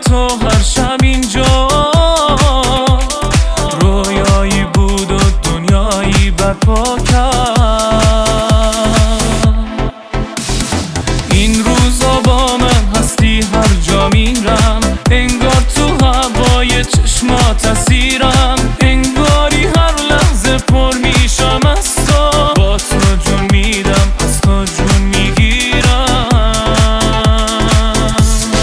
تو هر شب اینجا رویایی بود و دنیایی برپا کرد. این روزا با من هستی هر جا میرم، انگار تو هوای چشمات اسیرم، انگاری هر لحظه پر میشم از تو، با تو جون میدم از تو جون میگیرم.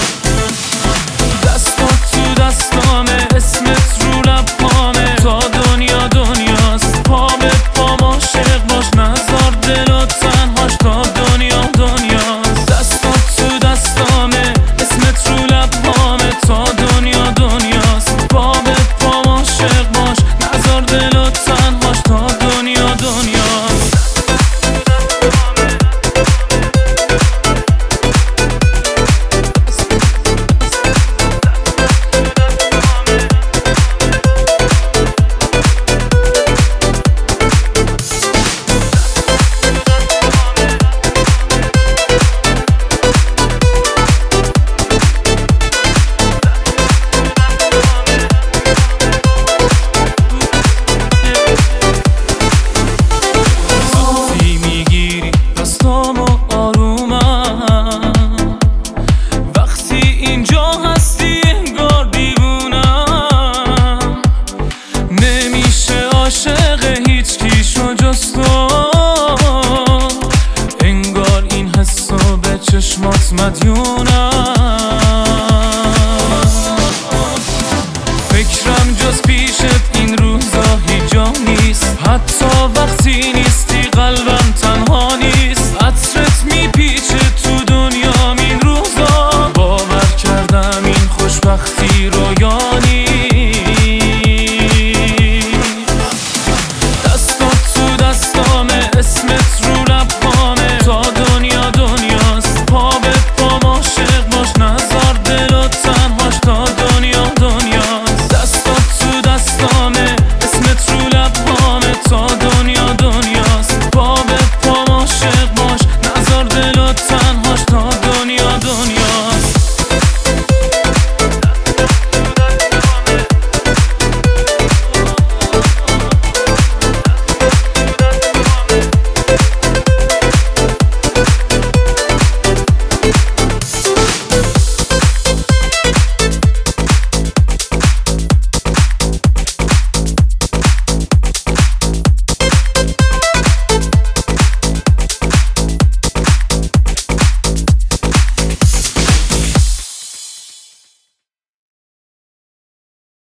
دستات تو دستامه، اسمت رو لبامه، تا دنیا دنیاست، پا به پام عاشق باش، نذار دلو تنهاش، تا دنیا دنیاست. دستات تو دستامه، اسمت رو لبامه، تا دنیا دنیاست، پا به پام عاشق باش، نذار دلو تنهاش، تا دنیا دنیاست. چشمات مدیونم، فکرم جز پیشت این روزا هیچ جا نیست، حتی وقتی نیستی قلبم تنها نیست، عطرت میپیچه تو دنیام این روزا، باور کردم این خوشبختی رویا